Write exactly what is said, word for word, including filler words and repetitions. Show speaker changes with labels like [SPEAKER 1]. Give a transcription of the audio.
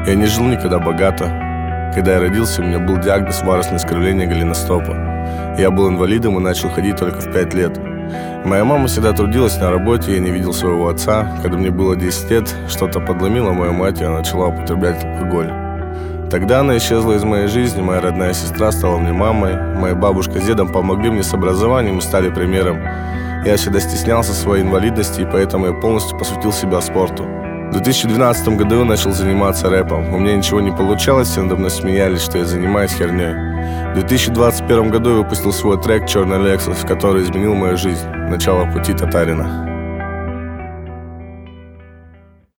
[SPEAKER 1] Я не жил никогда богато. Когда я родился, у меня был диагноз варусное искривление голеностопа. Я был инвалидом и начал ходить только в пять лет. Моя мама всегда трудилась на работе, я не видел своего отца. Когда мне было десять лет, что-то подломило мою мать, и она начала употреблять алкоголь. Тогда она исчезла из моей жизни, моя родная сестра стала мне мамой, моя бабушка с дедом помогли мне с образованием и стали примером. Я всегда стеснялся своей инвалидности, и поэтому я полностью посвятил себя спорту. В две тысячи двенадцатом году я начал заниматься рэпом. У меня ничего не получалось, все надо мной смеялись, что я занимаюсь херней. В две тысячи двадцать первом году я выпустил свой трек «Черный Лексус», который изменил мою жизнь. Начало пути татарина.